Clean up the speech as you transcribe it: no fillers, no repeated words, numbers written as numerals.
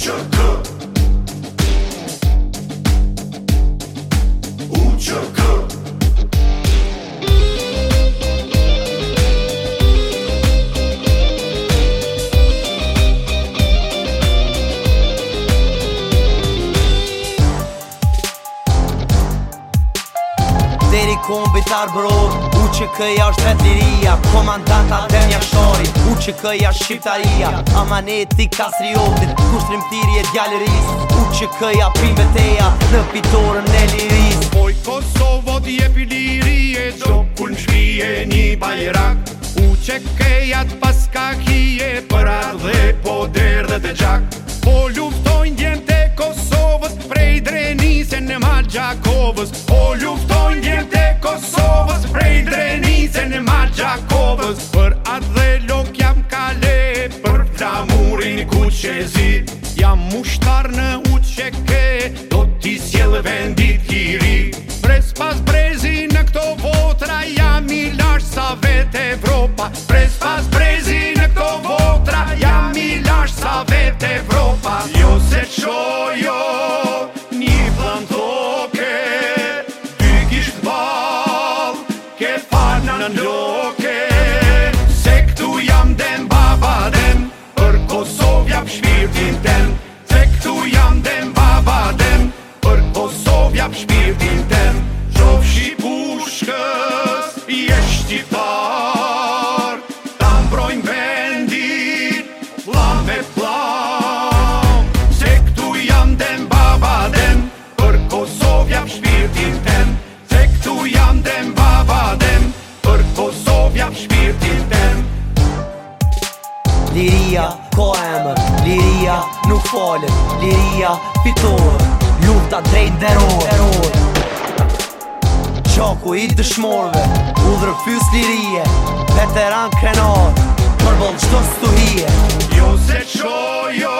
UÇK UÇK Deri kombitar bror UÇK-ja është vet liria Komandanta dem jashtori UÇK-ja shqiptaria Amaneti kastriotit Kushtrimtiri e djallëris UÇK-ja pimeteja Në pitorën e liris Oj Kosovo t'jepi lirie Gjo kur n'shkrije një bajrak UÇK-ja t'paska hije Për ardhe po derdhe të gjak Po luftojnë djemt e Kosovës Prej Drenisen e Margjakovës Po luftojnë djemt e Kosovës Prej Drenisen e Margjakovës Për atë dhe lok jam kale Për flamurin ku qezi Jam mushtar në UÇK Do t'i sjellë vendit hiri Pres pas brezi në këto votra Jam i lash sa vet Evropa Pres pas brezi në këto votra Jam i lash sa vet Evropa Jo se qojo Një vlan toke Dy gisht bal Ke farna në loke Se këtu jam dem baba dem Për Kosov jap shpirtin tem Se këtu jam dem baba dem Për Kosov jap shpirtin tem Qofshi pushkës Je shqiptar Ta mbrojnë vendit Plam me plam Se këtu jam dem baba dem Për Kosov jap shpirtin tem Se këtu jam dem baba dem Për Kosov jap shpirtin tem Liria, ko emër Liria, nuk falet Liria, fitore Lufta drejt deror Qaku i dëshmorve Udhër fys lirie Veteran krenar Përbëll qdo stuhije Jo se qojo